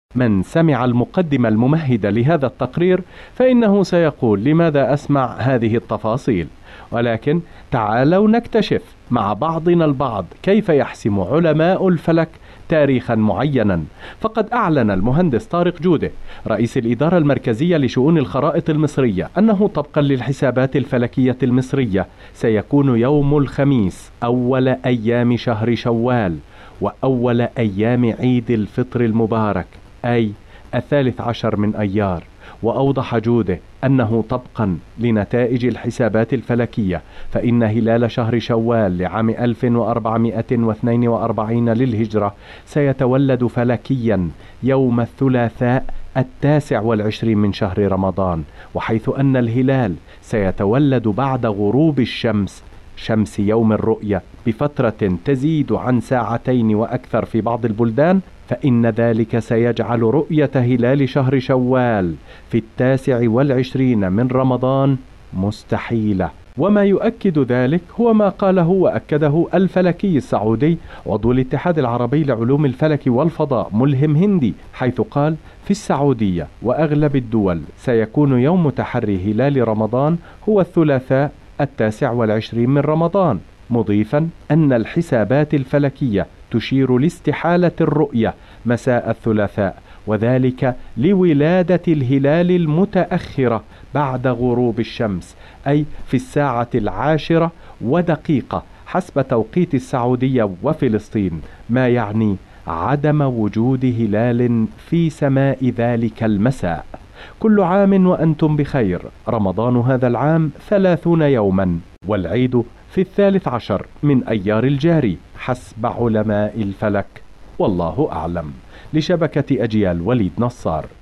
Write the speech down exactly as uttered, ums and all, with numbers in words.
من سمع المقدمة الممهدة لهذا التقرير فإنه سيقول: لماذا أسمع هذه التفاصيل؟ ولكن تعالوا نكتشف مع بعضنا البعض كيف يحسم علماء الفلك تاريخا معينا. فقد أعلن المهندس طارق جودة رئيس الإدارة المركزية لشؤون الخرائط المصرية أنه طبقا للحسابات الفلكية المصرية سيكون يوم الخميس أول أيام شهر شوال وأول أيام عيد الفطر المبارك، أي الثالث عشر من أيار. وأوضح جودة أنه طبقا لنتائج الحسابات الفلكية فإن هلال شهر شوال لعام ألف وأربعمائة واثنين وأربعين للهجرة سيتولد فلكيا يوم الثلاثاء التاسع والعشرين من شهر رمضان، وحيث أن الهلال سيتولد بعد غروب الشمس شمس يوم الرؤية بفترة تزيد عن ساعتين وأكثر في بعض البلدان، فإن ذلك سيجعل رؤية هلال شهر شوال في التاسع والعشرين من رمضان مستحيلة. وما يؤكد ذلك هو ما قاله وأكده الفلكي السعودي عضو الاتحاد العربي لعلوم الفلك والفضاء ملهم هندي، حيث قال: في السعودية وأغلب الدول سيكون يوم تحري هلال رمضان هو الثلاثاء التاسع والعشرين من رمضان، مضيفا أن الحسابات الفلكية تشير لاستحالة الرؤية مساء الثلاثاء، وذلك لولادة الهلال المتأخرة بعد غروب الشمس، أي في الساعة العاشرة ودقيقة حسب توقيت السعودية وفلسطين، ما يعني عدم وجود هلال في سماء ذلك المساء. كل عام وأنتم بخير. رمضان هذا العام ثلاثون يوما، والعيد في الثالث عشر من أيار الجاري حسب علماء الفلك، والله أعلم. لشبكة أجيال وليد نصار.